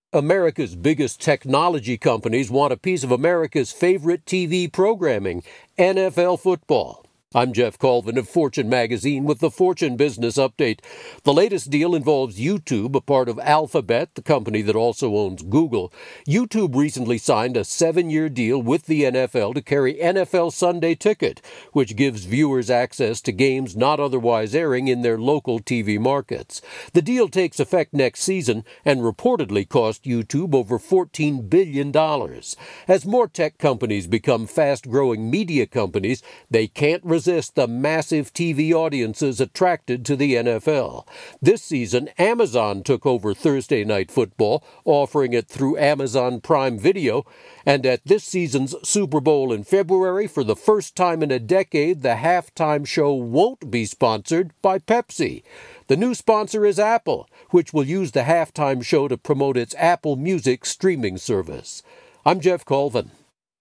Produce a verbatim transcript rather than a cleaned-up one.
America's biggest technology companies want a piece of America's favorite T V programming, N F L football. I'm Jeff Colvin of Fortune Magazine with the Fortune Business Update. The latest deal involves YouTube, a part of Alphabet, the company that also owns Google. YouTube recently signed a seven-year deal with the N F L to carry N F L Sunday Ticket, which gives viewers access to games not otherwise airing in their local T V markets. The deal takes effect next season and reportedly cost YouTube over fourteen billion dollars. As more tech companies become fast-growing media companies, they can't resist resist the massive T V audiences attracted to the N F L. This season, Amazon took over Thursday Night Football, offering it through Amazon Prime Video. And at this season's Super Bowl in February, for the first time in a decade, the halftime show won't be sponsored by Pepsi. The new sponsor is Apple, which will use the halftime show to promote its Apple Music streaming service. I'm Jeff Colvin.